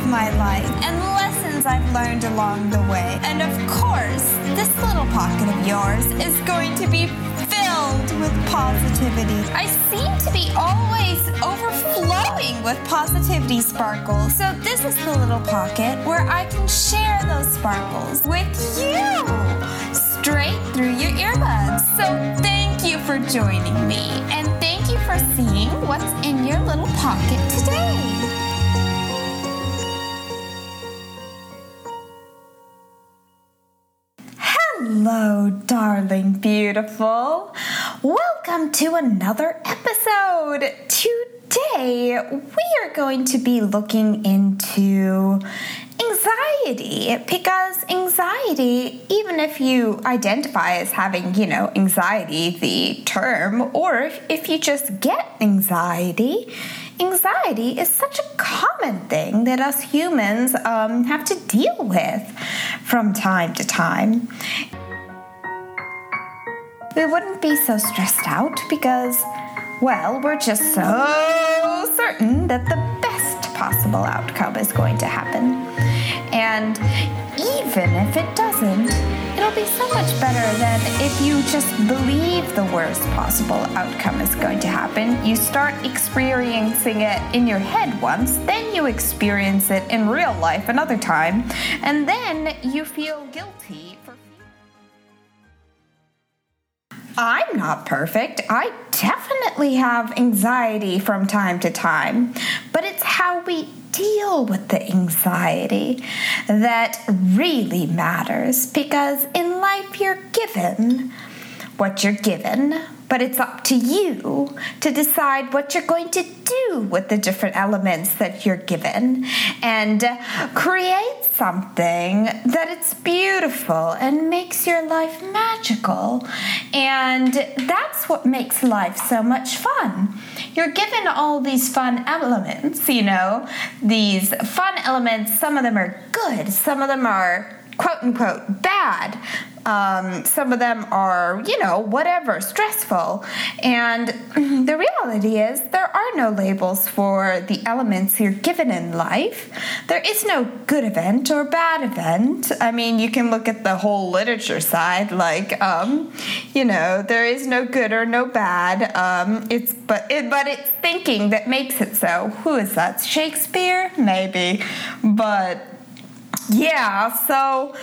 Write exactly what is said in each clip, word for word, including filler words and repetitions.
of my life and lessons I've learned along the way. And of course, this little pocket of yours is going to be filled with positivity. I seem to be always overflowing with positivity sparkles. So this is the little pocket where I can share those sparkles with you straight through your earbuds. So thank you for joining me, and thank you for seeing what's in your little pocket today. Hello, darling beautiful. Welcome to another episode. Today, we are going to be looking into anxiety, because anxiety, even if you identify as having, you know, anxiety, the term, or if, if you just get anxiety, anxiety is such a common thing that us humans um, have to deal with from time to time. We wouldn't be so stressed out because, well, we're just so certain that the best possible outcome is going to happen. And even if it doesn't, it'll be so much better than if you just believe the worst possible outcome is going to happen. You start experiencing it in your head once, then you experience it in real life another time, and then you feel guilty for I'm not perfect. I definitely have anxiety from time to time, but it's how we deal with the anxiety that really matters, because in life you're given what you're given, but it's up to you to decide what you're going to do with the different elements that you're given and create something that it's beautiful and makes your life magical. And that's what makes life so much fun. You're given all these fun elements, you know, these fun elements. Some of them are good, some of them are quote unquote bad. Um, some of them are, you know, whatever, stressful. And the reality is there are no labels for the elements you're given in life. There is no good event or bad event. I mean, you can look at the whole literature side, like, um, you know, there is no good or no bad. Um, it's but it, but it's thinking that makes it so. Who is that? Shakespeare? Maybe. But yeah, so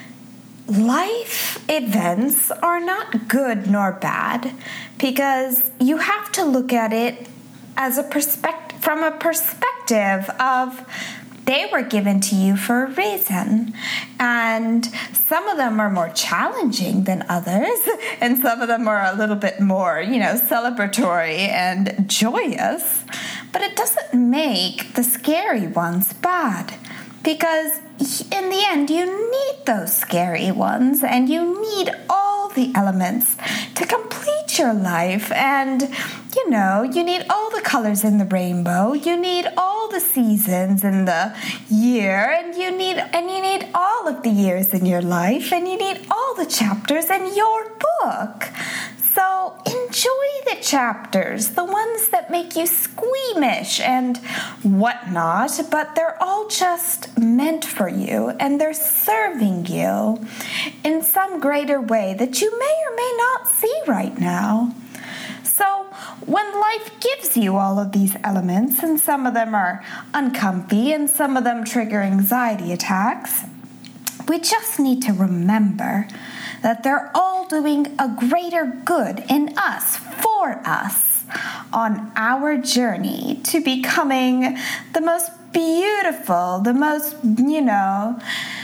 life events are not good nor bad, because you have to look at it as a perspective, from a perspective of they were given to you for a reason. And some of them are more challenging than others, and some of them are a little bit more, you know, celebratory and joyous. But it doesn't make the scary ones bad, because in the end, you need those scary ones, and you need all the elements to complete your life. And, you know, you need all the colors in the rainbow. You need all the seasons in the year, and you need and you need all of the years in your life, and you need all the chapters in your book. So enjoy the chapters, the ones that make you squeamish and whatnot, but they're all just meant for you, and they're serving you in some greater way that you may or may not see right now. So when life gives you all of these elements, and some of them are uncomfy and some of them trigger anxiety attacks, we just need to remember that they're all doing a greater good in us, for us, on our journey to becoming the most beautiful, the most, you know,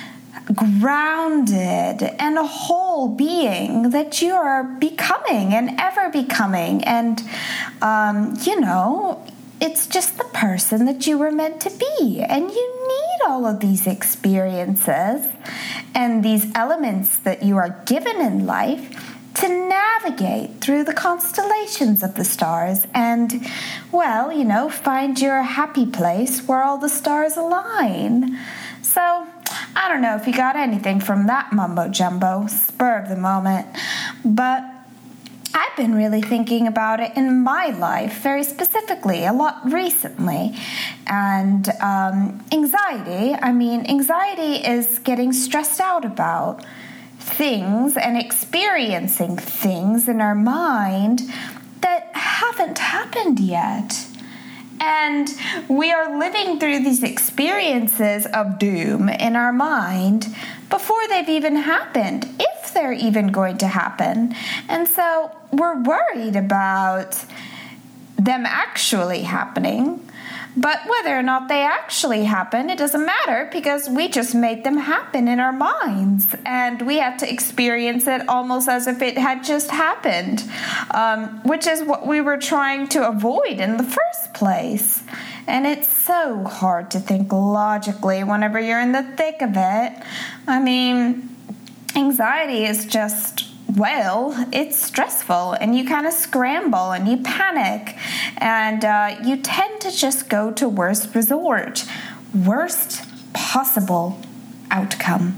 grounded and a whole being that you are becoming and ever becoming. And, um, you know, it's just the person that you were meant to be. And you need all of these experiences and these elements that you are given in life to navigate through the constellations of the stars and, well, you know, find your happy place where all the stars align. So, I don't know if you got anything from that mumbo jumbo, spur of the moment, but I've been really thinking about it in my life, very specifically, a lot recently. And um, anxiety, I mean, anxiety is getting stressed out about things and experiencing things in our mind that haven't happened yet. And we are living through these experiences of doom in our mind before they've even happened, if they're even going to happen. And so we're worried about them actually happening. But whether or not they actually happen, it doesn't matter because we just made them happen in our minds. And we have to experience it almost as if it had just happened, um, which is what we were trying to avoid in the first place. And it's so hard to think logically whenever you're in the thick of it. I mean, anxiety is just... well, it's stressful and you kind of scramble and you panic and uh, you tend to just go to worst resort, worst possible outcome.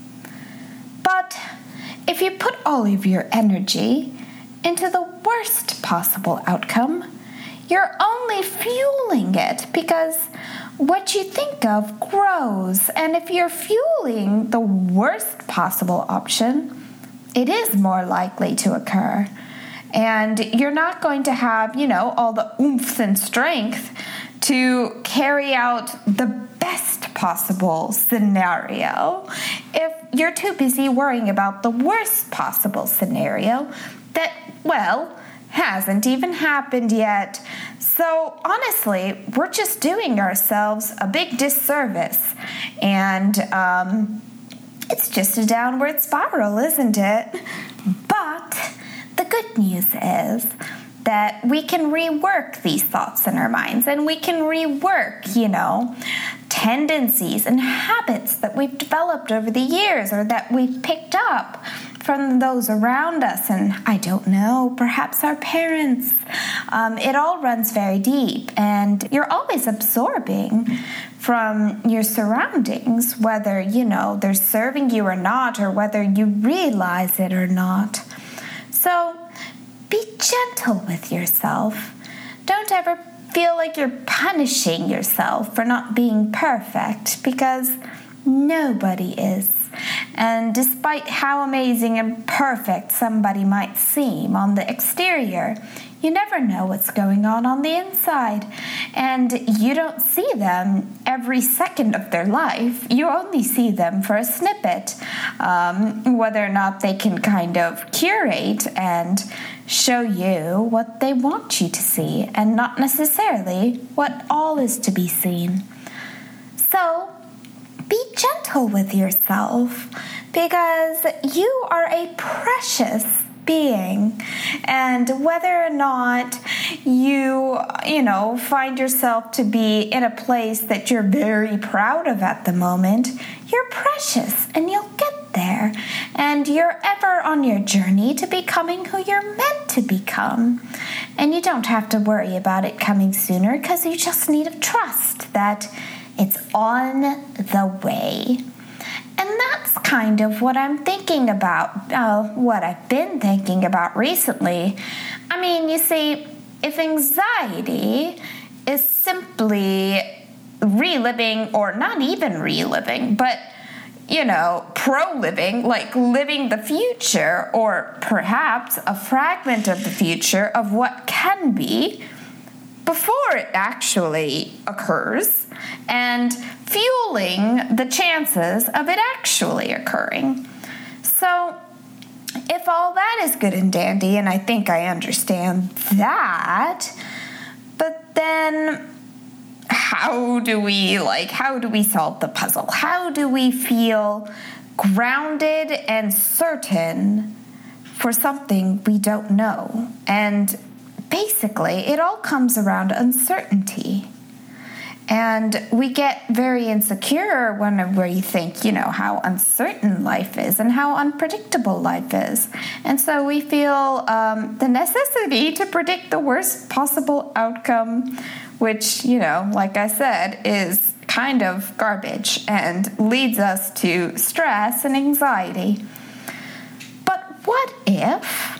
But if you put all of your energy into the worst possible outcome, you're only fueling it because what you think of grows. And if you're fueling the worst possible option, it is more likely to occur. And you're not going to have, you know, all the oomph and strength to carry out the best possible scenario if you're too busy worrying about the worst possible scenario that, well, hasn't even happened yet. So honestly, we're just doing ourselves a big disservice. And, um... it's just a downward spiral, isn't it? But the good news is that we can rework these thoughts in our minds and we can rework, you know, tendencies and habits that we've developed over the years or that we've picked up from those around us. And I don't know, perhaps our parents. Um, it all runs very deep and you're always absorbing from your surroundings, whether, you know, they're serving you or not, or whether you realize it or not. So be gentle with yourself. Don't ever feel like you're punishing yourself for not being perfect, because nobody is. And despite how amazing and perfect somebody might seem on the exterior, you never know what's going on on the inside. And you don't see them every second of their life. You only see them for a snippet. Um, whether or not they can kind of curate and show you what they want you to see, and not necessarily what all is to be seen. So, be gentle with yourself, because you are a precious being. And whether or not you, you know, find yourself to be in a place that you're very proud of at the moment, you're precious and you'll get there. And you're ever on your journey to becoming who you're meant to become. And you don't have to worry about it coming sooner, because you just need to trust that it's on the way. And that's kind of what I'm thinking about, uh, what I've been thinking about recently. I mean, you see, if anxiety is simply reliving, or not even reliving, but, you know, pro-living, like living the future, or perhaps a fragment of the future of what can be before it actually occurs, and fueling the chances of it actually occurring. So, if all that is good and dandy, and I think I understand that, but then how do we, like, how do we solve the puzzle? How do we feel grounded and certain for something we don't know? And basically, it all comes around uncertainty. And we get very insecure when we think, you know, how uncertain life is and how unpredictable life is. And so we feel um, the necessity to predict the worst possible outcome, which, you know, like I said, is kind of garbage and leads us to stress and anxiety. But what if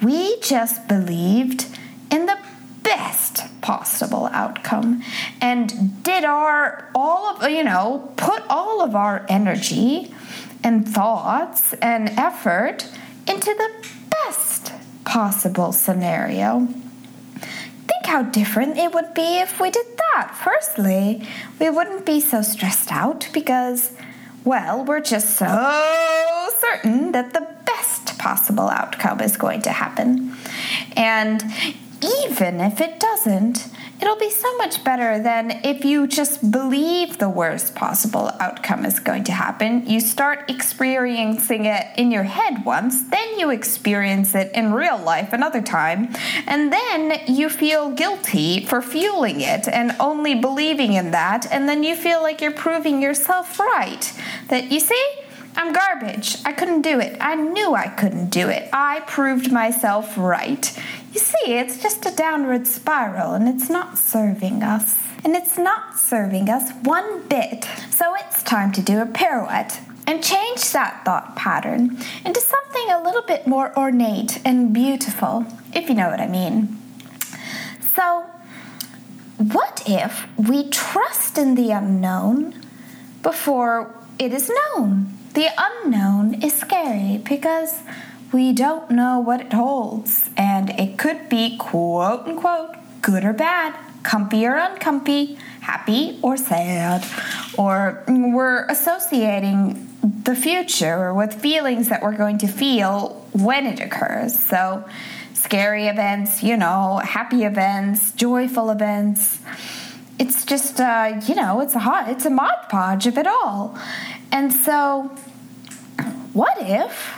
We just believed in the best possible outcome and did our all of you know put all of our energy and thoughts and effort into the best possible scenario. Think how different it would be if we did that. Firstly, we wouldn't be so stressed out because, well, we're just so certain that the best possible outcome is going to happen. And even if it doesn't, it'll be so much better than if you just believe the worst possible outcome is going to happen. You start experiencing it in your head once, then you experience it in real life another time, and then you feel guilty for fueling it and only believing in that, and then you feel like you're proving yourself right. That, you see, I'm garbage. I couldn't do it. I knew I couldn't do it. I proved myself right. You see, it's just a downward spiral, and it's not serving us. And it's not serving us one bit. So it's time to do a pirouette and change that thought pattern into something a little bit more ornate and beautiful, if you know what I mean. So, what if we trust in the unknown before it is known? The unknown is scary because we don't know what it holds, and it could be quote unquote good or bad, comfy or uncomfy, happy or sad, or we're associating the future with feelings that we're going to feel when it occurs. So scary events, you know, happy events, joyful events. It's just, uh, you know, it's a hot, it's a Mod Podge of it all. And so, what if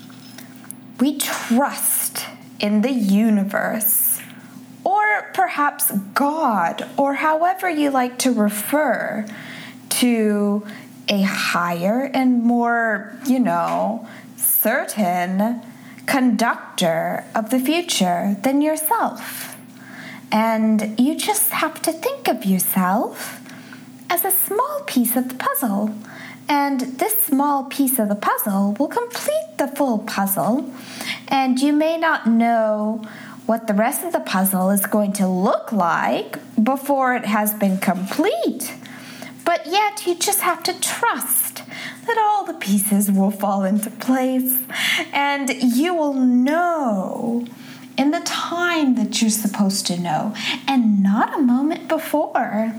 we trust in the universe, or perhaps God, or however you like to refer to a higher and more, you know, certain conductor of the future than yourself. And you just have to think of yourself as a small piece of the puzzle. And this small piece of the puzzle will complete the full puzzle. And you may not know what the rest of the puzzle is going to look like before it has been complete. But yet you just have to trust that all the pieces will fall into place. And you will know in the time that you're supposed to know, and not a moment before.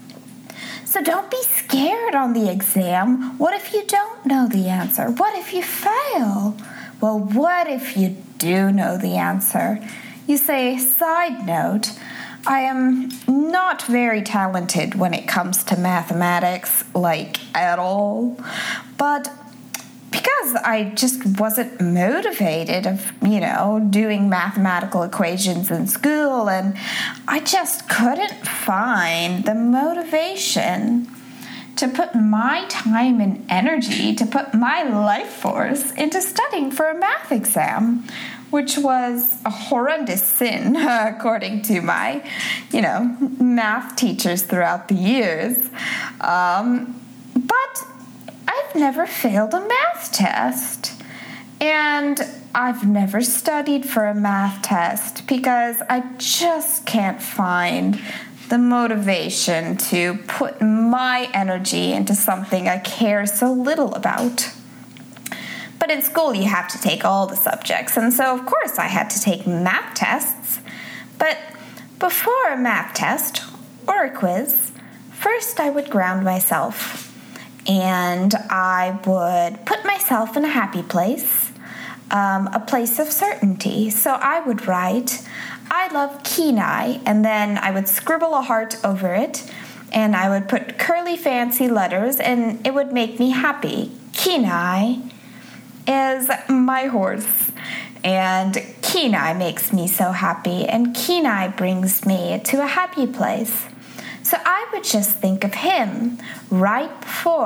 So don't be scared on the exam. What if you don't know the answer? What if you fail? Well, what if you do know the answer? You say, side note, I am not very talented when it comes to mathematics, like at all. But because I just wasn't motivated of, you know, doing mathematical equations in school, and I just couldn't find the motivation to put my time and energy, to put my life force into studying for a math exam, which was a horrendous sin, according to my, you know, math teachers throughout the years. Um, but I've never failed a math test, and I've never studied for a math test because I just can't find the motivation to put my energy into something I care so little about. But in school, you have to take all the subjects, and so, of course, I had to take math tests. But before a math test or a quiz, first I would ground myself. And I would put myself in a happy place, um, a place of certainty. So I would write, I love Kenai, and then I would scribble a heart over it, and I would put curly fancy letters, and it would make me happy. Kenai is my horse, and Kenai makes me so happy, and Kenai brings me to a happy place. So I would just think of him right before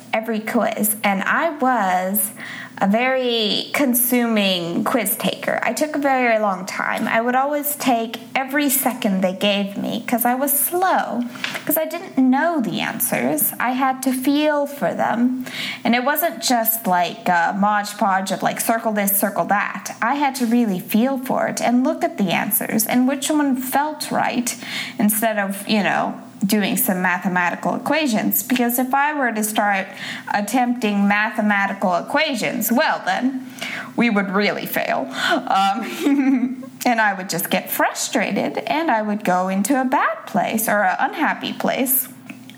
every quiz, and I was a very consuming quiz taker. I took a very long time. I would always take every second they gave me because I was slow, because I didn't know the answers. I had to feel for them. And it wasn't just like a Mod Podge of like circle this, circle that. I had to really feel for it and look at the answers and which one felt right instead of, you know, doing some mathematical equations, because if I were to start attempting mathematical equations, well then, we would really fail. Um, and I would just get frustrated, and I would go into a bad place or an unhappy place.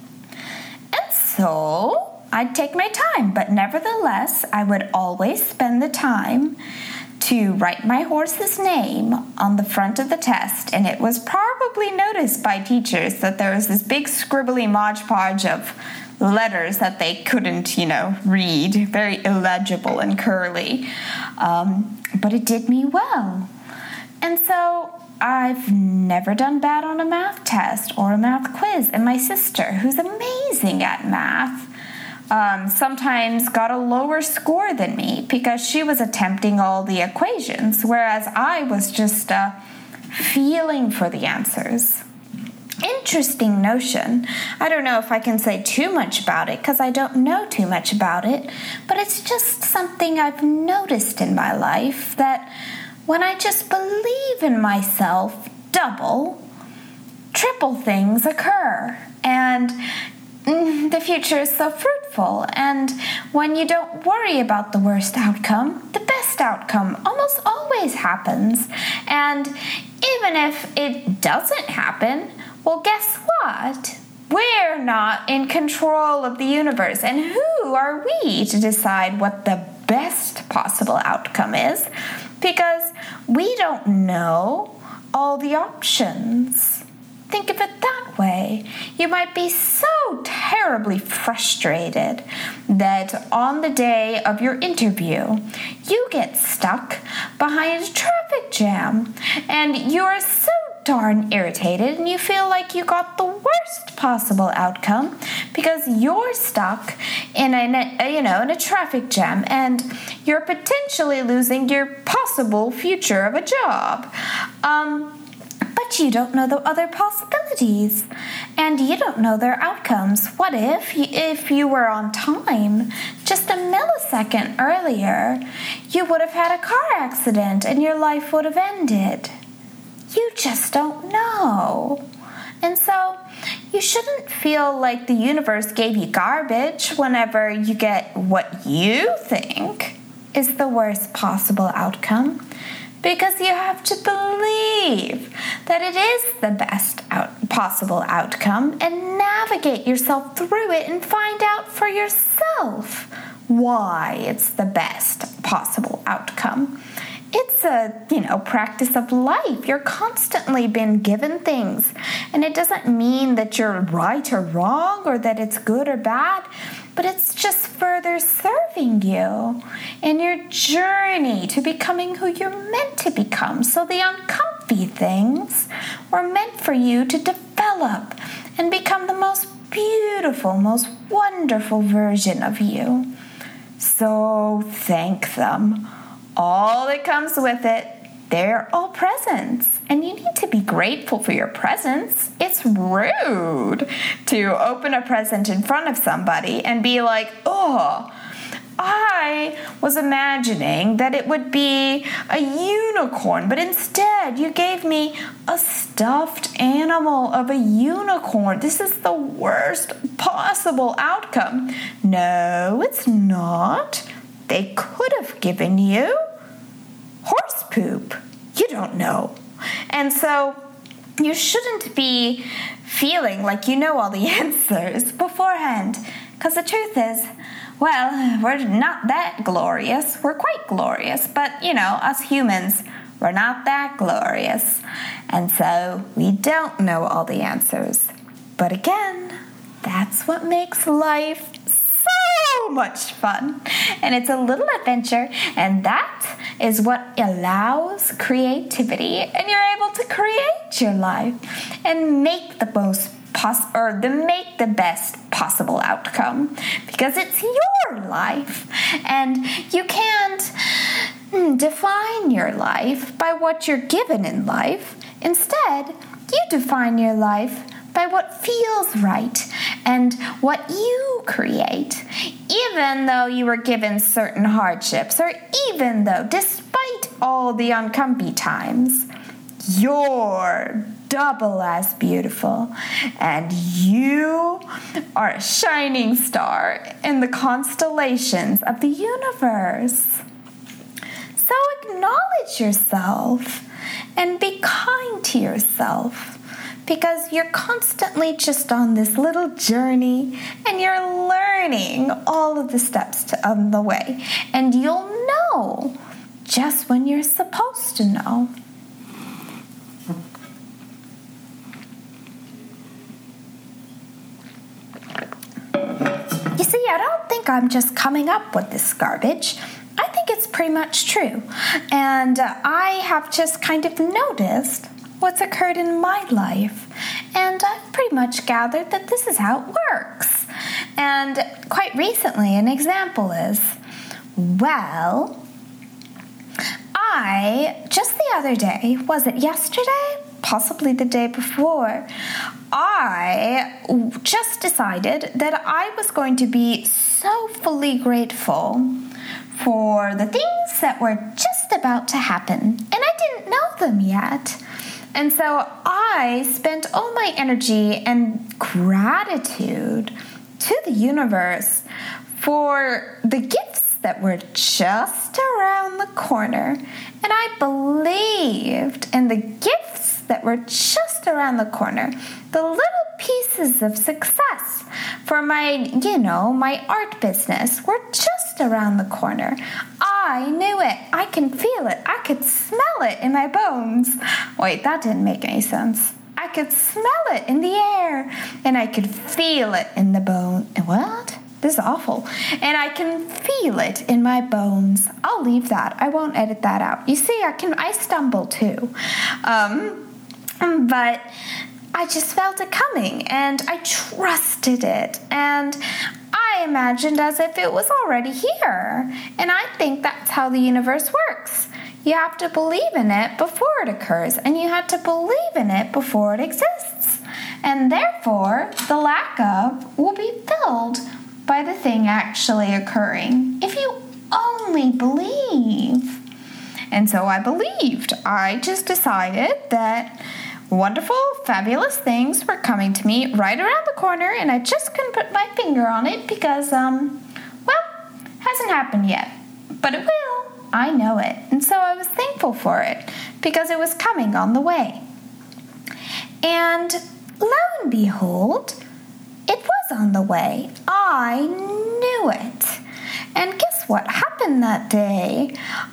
And so, I'd take my time, but nevertheless, I would always spend the time to write my horse's name on the front of the test, and it was probably noticed by teachers that there was this big scribbly Mod Podge of letters that they couldn't, you know, read, very illegible and curly, um, but it did me well. And so I've never done bad on a math test or a math quiz, and my sister, who's amazing at math, Um, sometimes got a lower score than me because she was attempting all the equations, whereas I was just uh, feeling for the answers. Interesting notion. I don't know if I can say too much about it because I don't know too much about it, but it's just something I've noticed in my life, that when I just believe in myself, double, triple things occur. And the future is so fruitful, and when you don't worry about the worst outcome, the best outcome almost always happens. And even if it doesn't happen, well, guess what? We're not in control of the universe, and who are we to decide what the best possible outcome is? Because we don't know all the options. Think of it that way. You might be so terribly frustrated that on the day of your interview, you get stuck behind a traffic jam, and you're so darn irritated, and you feel like you got the worst possible outcome because you're stuck in a, you know, in a traffic jam, and you're potentially losing your possible future of a job. Um, But you don't know the other possibilities, and you don't know their outcomes. What if, you, if you were on time, just a millisecond earlier, you would have had a car accident and your life would have ended? You just don't know. And so you shouldn't feel like the universe gave you garbage whenever you get what you think is the worst possible outcome. Because you have to believe that it is the best out- possible outcome and navigate yourself through it and find out for yourself why it's the best possible outcome. It's a, you know, practice of life. You're constantly being given things, and it doesn't mean that you're right or wrong or that it's good or bad, but it's just further serving you in your journey to becoming who you're meant to become. So the uncomfy things were meant for you to develop and become the most beautiful, most wonderful version of you. So thank them. All that comes with it, they're all presents. And you need to be grateful for your presents. It's rude to open a present in front of somebody and be like, oh, I was imagining that it would be a unicorn, but instead you gave me a stuffed animal of a unicorn. This is the worst possible outcome. No, it's not. They could have given you horse poop. You don't know. And so you shouldn't be feeling like you know all the answers beforehand. Because the truth is, well, we're not that glorious. We're quite glorious. But, you know, us humans, we're not that glorious. And so we don't know all the answers. But again, that's what makes life so much fun, and it's a little adventure, and that is what allows creativity, and you're able to create your life and make the most pos- or the make the best possible outcome, because it's your life, and you can't define your life by what you're given in life. Instead, you define your life by what feels right and what you create, even though you were given certain hardships, or even though, despite all the uncomfy times, you're double as beautiful, and you are a shining star in the constellations of the universe. So acknowledge yourself and be kind to yourself, because you're constantly just on this little journey, and you're learning all of the steps to, on the way, and you'll know just when you're supposed to know. You see, I don't think I'm just coming up with this garbage. I think it's pretty much true. And uh, I have just kind of noticed what's occurred in my life. And I've pretty much gathered that this is how it works. And quite recently, an example is, well, I, just the other day, was it yesterday? Possibly the day before, I just decided that I was going to be so fully grateful for the things that were just about to happen, and I didn't know them yet. And so I spent all my energy and gratitude to the universe for the gifts that were just around the corner. And I believed in the gifts that were just around the corner, the little pieces of success for my, you know, my art business were just around the corner. I knew it. I can feel it. I could smell it in my bones. Wait, that didn't make any sense. I could smell it in the air, and I could feel it in the bone. What? This is awful. And I can feel it in my bones. I'll leave that. I won't edit that out. You see, I can. I stumble too. Um, but I just felt it coming, and I trusted it, and I imagined as if it was already here. And I think that's how the universe works. You have to believe in it before it occurs, and you have to believe in it before it exists. And therefore, the lack of will be filled by the thing actually occurring, if you only believe. And so I believed. I just decided that wonderful, fabulous things were coming to me right around the corner, and I just couldn't put my finger on it because, um, well, hasn't happened yet. But it will. I know it. And so I was thankful for it because it was coming on the way. And lo and behold, it was on the way. I knew it. And guess what happened that day?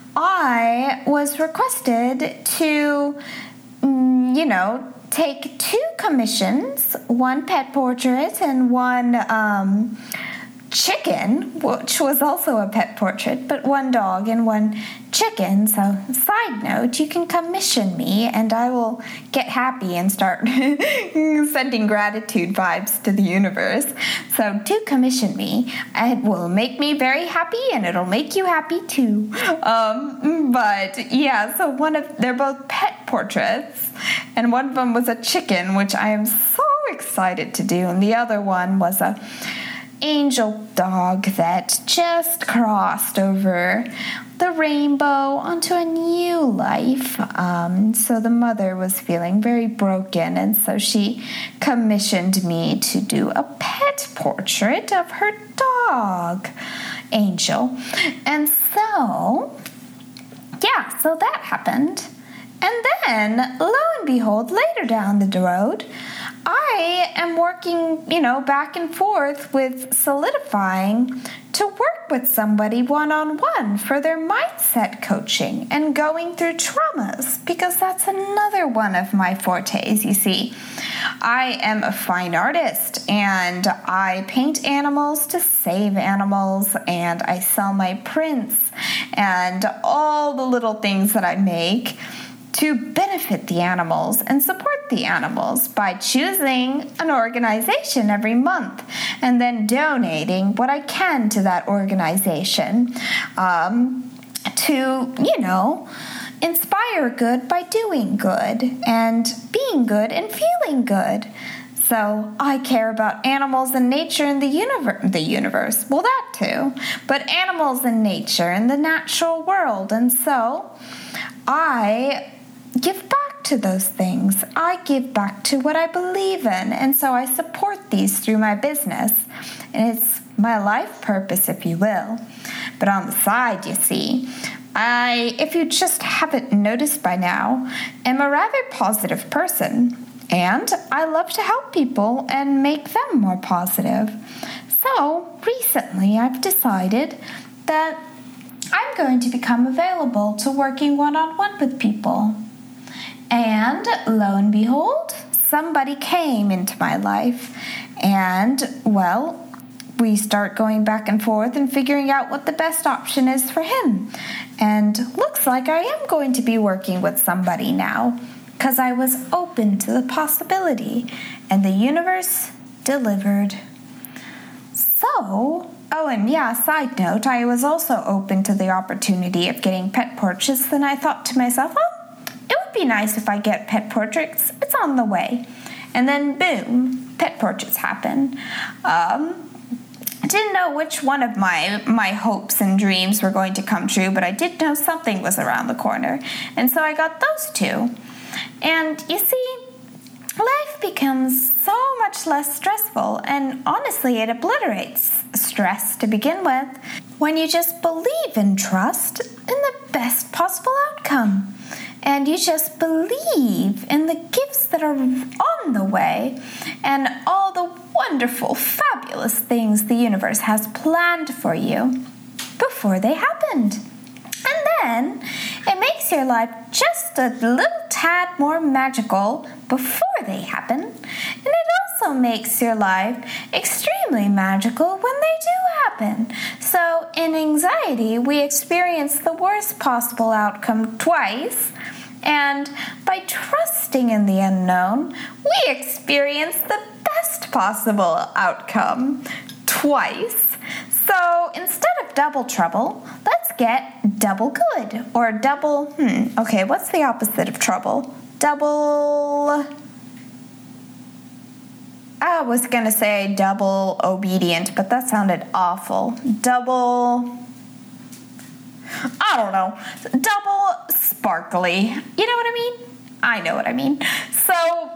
I was requested to, you know, take two commissions, one pet portrait and one um, chicken, which was also a pet portrait, but one dog and one chicken. So, side note, you can commission me and I will get happy and start sending gratitude vibes to the universe. So, do commission me. It will make me very happy, and it'll make you happy too. Um, but yeah, so one of they're both pet portraits, and one of them was a chicken, which I am so excited to do, and the other one was a angel dog that just crossed over the rainbow onto a new life. Um, so the mother was feeling very broken, and so she commissioned me to do a pet portrait of her dog, Angel. And so, yeah, so that happened. And then, lo and behold, later down the road, I am working, you know, back and forth with solidifying to work with somebody one-on-one for their mindset coaching and going through traumas, because that's another one of my fortes, you see. I am a fine artist, and I paint animals to save animals, and I sell my prints and all the little things that I make to benefit the animals and support the animals by choosing an organization every month and then donating what I can to that organization um, to, you know, inspire good by doing good and being good and feeling good. So I care about animals and nature in the universe, the universe, well, that too, but animals and nature in the natural world. And so I give back to those things. I give back to what I believe in. And so I support these through my business. And it's my life purpose, if you will. But on the side, you see, I, if you just haven't noticed by now, am a rather positive person. And I love to help people and make them more positive. So recently I've decided that I'm going to become available to working one-on-one with people. And lo and behold, somebody came into my life. And, well, we start going back and forth and figuring out what the best option is for him. And looks like I am going to be working with somebody now, because I was open to the possibility, and the universe delivered. So, oh, and yeah, side note, I was also open to the opportunity of getting pet portraits, and I thought to myself, oh, it would be nice if I get pet portraits. It's on the way. And then, boom, pet portraits happen. Um... I didn't know which one of my my hopes and dreams were going to come true, but I did know something was around the corner. And so I got those two. And you see, life becomes so much less stressful, and honestly, it obliterates stress to begin with when you just believe and trust in the best possible outcome. And you just believe in the gifts that are on the way and all the wonderful, fabulous things the universe has planned for you before they happened. And then it makes your life just a little tad more magical before they happen. And it also makes your life extremely magical when they do happen. So in anxiety, we experience the worst possible outcome twice. And by trusting in the unknown, we experience the best possible outcome twice. So instead of double trouble, let's get double good. Or double, hmm, okay, what's the opposite of trouble? Double, I was going to say double obedient, but that sounded awful. Double, I don't know, double sparkly. You know what I mean? I know what I mean. So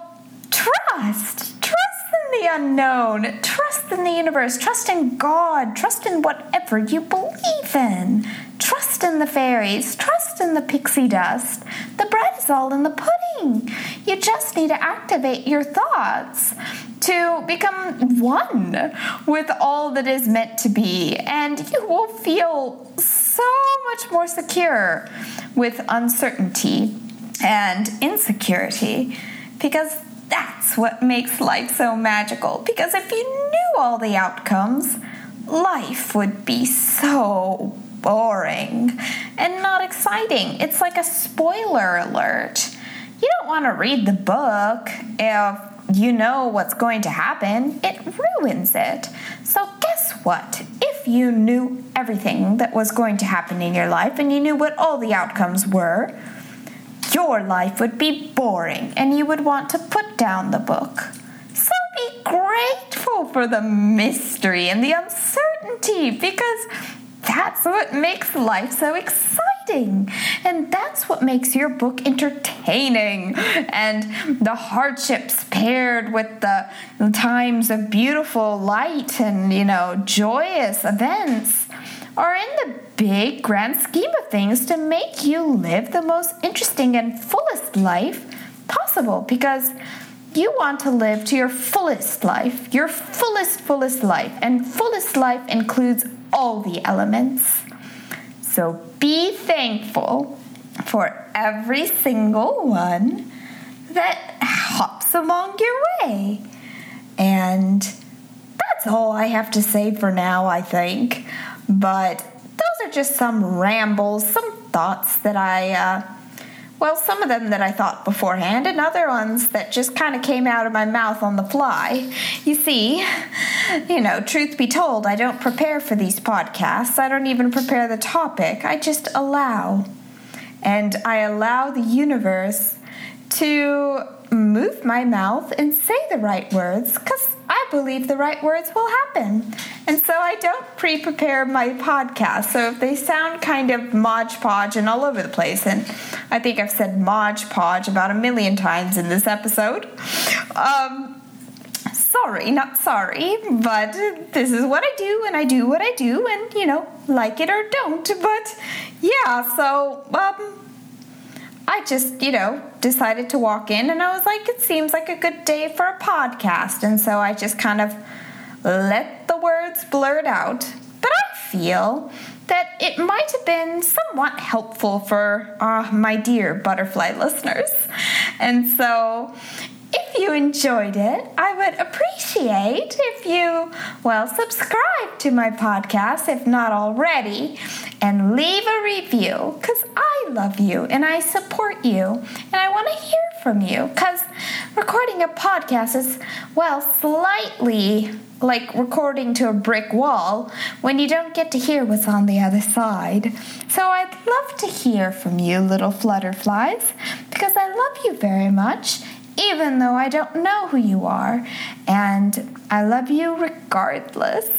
trust, trust in the unknown, trust in the universe, trust in God, trust in whatever you believe in. Trust in the fairies, trust in the pixie dust. The bread is all in the pudding. You just need to activate your thoughts to become one with all that is meant to be, and you will feel so much more secure with uncertainty and insecurity, because that's what makes life so magical. Because if you knew all the outcomes, life would be so boring and not exciting. It's like a spoiler alert. You don't want to read the book if you know what's going to happen. It ruins it. So guess what? If you knew everything that was going to happen in your life and you knew what all the outcomes were, your life would be boring and you would want to put down the book. So be grateful for the mystery and the uncertainty, because that's what makes life so exciting. And that's what makes your book entertaining. And the hardships paired with the times of beautiful light and, you know, joyous events are in the big grand scheme of things to make you live the most interesting and fullest life possible, because you want to live to your fullest life, your fullest, fullest life. And fullest life includes all the elements. So be thankful for every single one that hops along your way. And that's all I have to say for now, I think. But those are just some rambles, some thoughts that I uh, Well, some of them that I thought beforehand, and other ones that just kind of came out of my mouth on the fly. You see, you know, truth be told, I don't prepare for these podcasts. I don't even prepare the topic. I just allow. And I allow the universe to move my mouth and say the right words, because I believe the right words will happen. And so I don't pre-prepare my podcast. So if they sound kind of Mod Podge and all over the place, and I think I've said Mod Podge about a million times in this episode, um, sorry, not sorry, but this is what I do, and I do what I do, and, you know, like it or don't. But yeah, so, um... I just, you know, decided to walk in, and I was like, it seems like a good day for a podcast. And so I just kind of let the words blurt out. But I feel that it might have been somewhat helpful for uh, my dear butterfly listeners. And so if you enjoyed it, I would appreciate if you, well, subscribe to my podcast, if not already, and leave a review, because I love you and I support you and I want to hear from you, because recording a podcast is, well, slightly like recording to a brick wall when you don't get to hear what's on the other side. So I'd love to hear from you, little flutterflies, because I love you very much, even though I don't know who you are, and I love you regardless.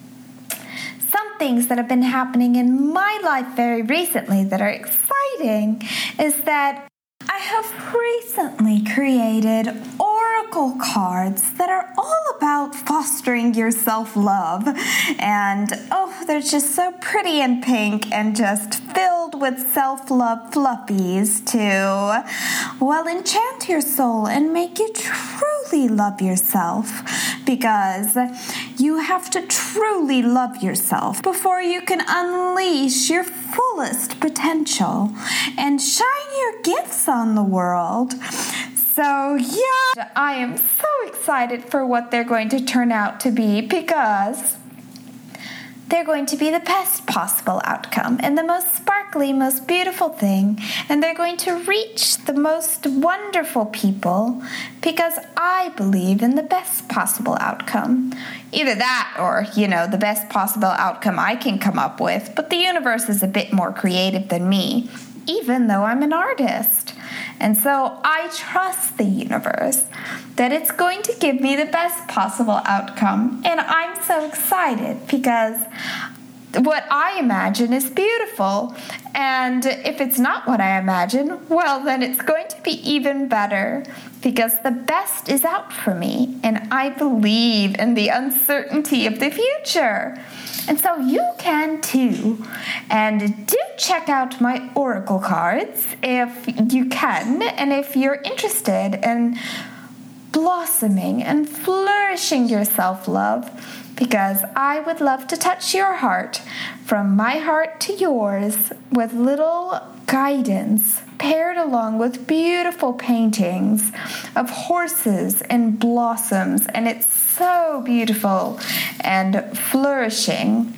Some things that have been happening in my life very recently that are exciting is that I have recently created oracle cards that are all about fostering your self-love. And, oh, they're just so pretty and pink and just filled with self-love fluffies to, well, enchant your soul and make you truly love yourself. Because you have to truly love yourself before you can unleash your fullest potential and shine your gifts on the world. So, yeah, I am so excited for what they're going to turn out to be, because they're going to be the best possible outcome and the most sparkly, most beautiful thing. And they're going to reach the most wonderful people, because I believe in the best possible outcome. Either that or, you know, the best possible outcome I can come up with. But the universe is a bit more creative than me, even though I'm an artist. And so I trust the universe that it's going to give me the best possible outcome. And I'm so excited because what I imagine is beautiful. And if it's not what I imagine, well, then it's going to be even better, because the best is out for me. And I believe in the uncertainty of the future. And so you can too. And do check out my oracle cards if you can, and if you're interested in blossoming and flourishing your self-love, because I would love to touch your heart from my heart to yours with little guidance paired along with beautiful paintings of horses and blossoms, and it's so beautiful and flourishing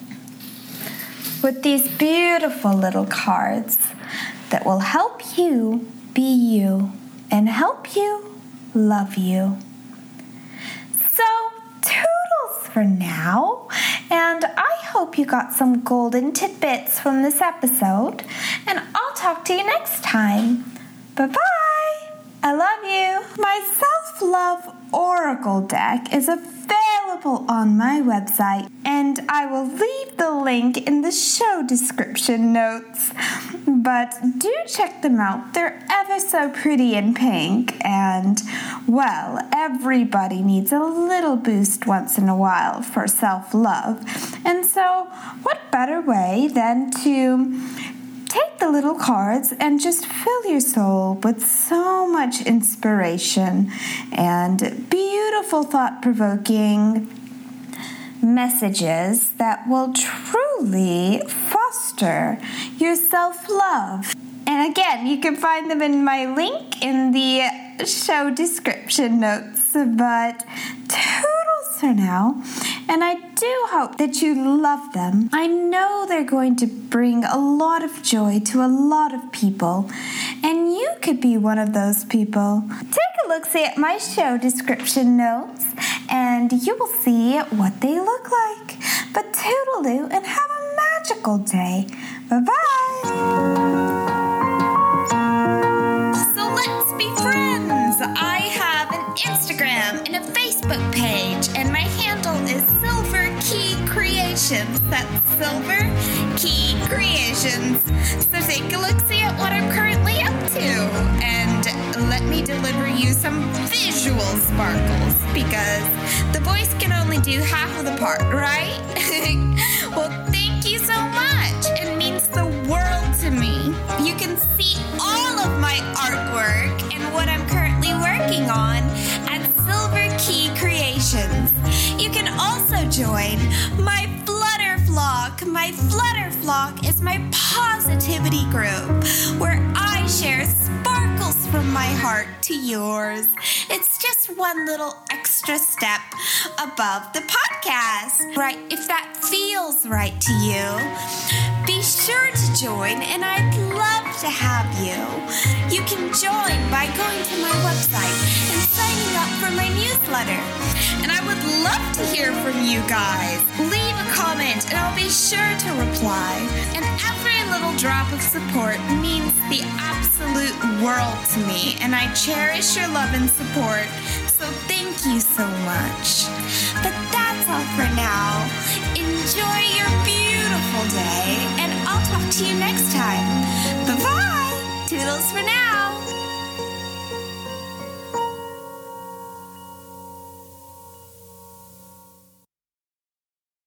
with these beautiful little cards that will help you be you and help you love you. So, toodles for now, and I hope you got some golden tidbits from this episode, and I'll talk to you next time. Bye-bye! I love you! My self-love oracle deck is available on my website, and I will leave the link in the show description notes. But do check them out. They're ever so pretty and pink, and, well, everybody needs a little boost once in a while for self-love. And so, what better way than to take the little cards and just fill your soul with so much inspiration and beautiful, thought-provoking messages that will truly foster your self-love. And again, you can find them in my link in the show description notes. But toodles for now, And I do hope that you love them. I know they're going to bring a lot of joy to a lot of people, and you could be one of those people. Take a look-see at my show description notes, and you will see what they look like. But toodaloo and have a magical day. Bye-bye. So let's be friends. I have an Instagram and a Facebook page, and my handle is Silver Key Creations. That's Silver Key Creations. So take a look-see at what I'm currently up to, and let me deliver you some visual sparkles, because the voice can only do half of the part, right? Well, thank you so much. It means the world to me. You can see all of my artwork and what I'm currently working on at Silver Key Creations. You can also join my Flutter Flock. My Flutter Flock is my positivity group where I share sparkles from my heart to yours. It's just one little extra step above the podcast, right? If that feels right to you, be sure to join, and I'd love to have you. You can join by going to my website and signing up for my newsletter. And I would love to hear from you guys. Leave a comment and I'll be sure to reply. And every little drop of support means the absolute world to me, and I cherish your love and support. So thank you so much. But that's all for now. Enjoy your beautiful day, and I'll talk to you next time. Bye-bye. Toodles for now.